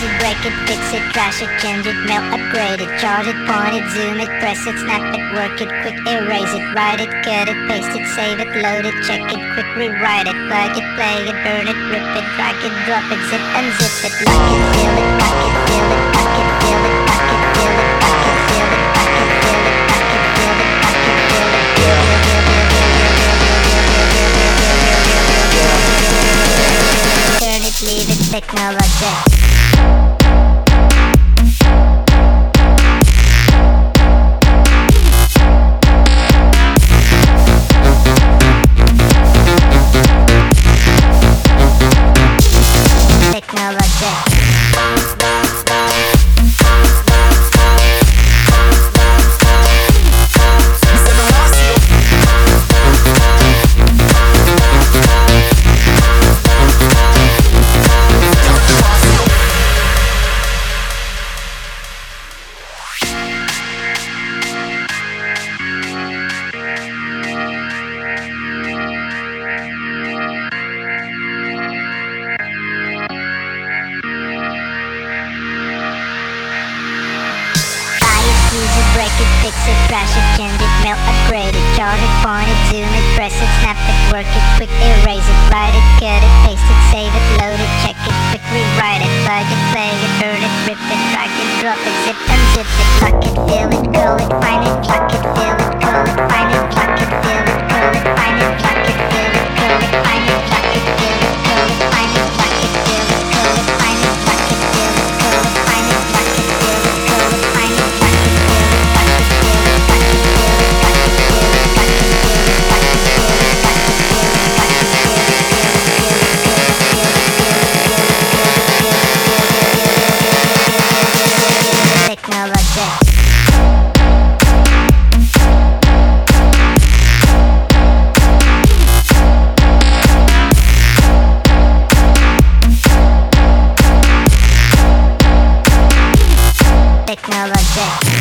it, break it, fix it, trash it, change it, melt, upgrade it, charge it, point it, zoom it, press it, snap it, work it, quick erase it, write it, cut it, paste it, save it, load it, check it, quick rewrite it, plug it, play it, burn it, rip it, drag it, drop it, zip unzip it, lock it, fill it, lock it, fill it, lock it, fill it, lock it, fill it, lock it, fill it, lock it, fill it, lock it, fill it, lock it, fill it, turn it, leave it, technology. Use it, break it, fix it, trash it, change it, melt, upgrade it, charge it, point it, zoom it, press it, snap it, work it, quick erase it, write it, cut it, paste it, save it, load it, check it, quick rewrite it, plug it, play it, burn it, rip it, drag it, drop it, zip unzip it, lock it, fill it, call it, find it, lock it, fill it, call it, find it, lock it, fill it, call it, find it, lock it, fill it, call it, find it, lock it, fill it, call it, find it, lock it, fill it, call it, find it, lock it, fill it, call it, find it, lock it, fill it, call it, find it, lock it. Technology.